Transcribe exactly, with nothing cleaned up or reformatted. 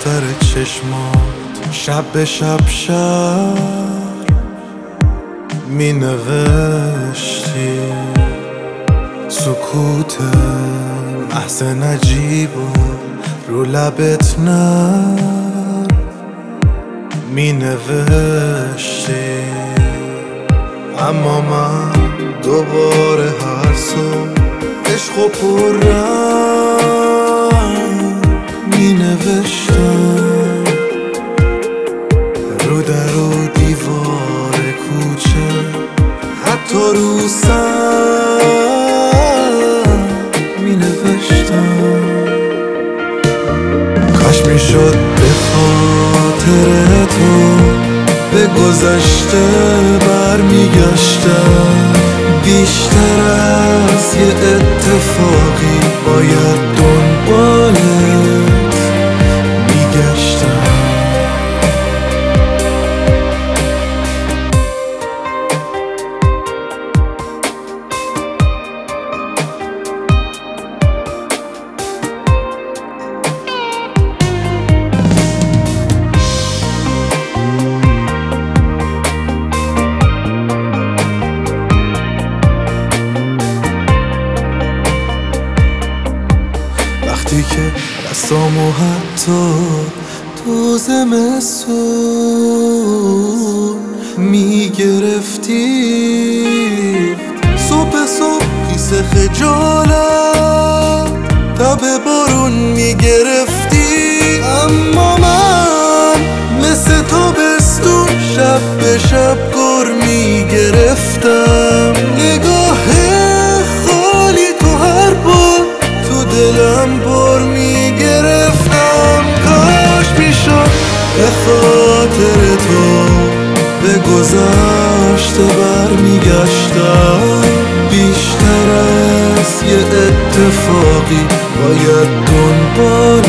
دفتر چشمات شب به شب شب می نوشتی سکوت محض نجیب و رو لبت نه می نوشتی. اما من دوباره هر صبح عشق و پررنگ می نوشتم رو در و دیوار کوچه، حتی رو سنگ می نوشتم. کاش می شد به خاطر تو به گذشته برمیگشتم، بیشتر از یه اتفاقی باید دنبالت میگشتم. وقتی که دستامو حتی تو زمستون میگرفتی، صبح صبح خیس خجالت تب بارون میگرفتی. اما من مثل تابستون شب به شب گر میگرفتم. نگاه خالی تو هر بار تو دلم بر میگرفتم. کاش میشد به خاطر تو به گذشته برمیگشتم، بیشتر از یه اتفاقی باید دنبال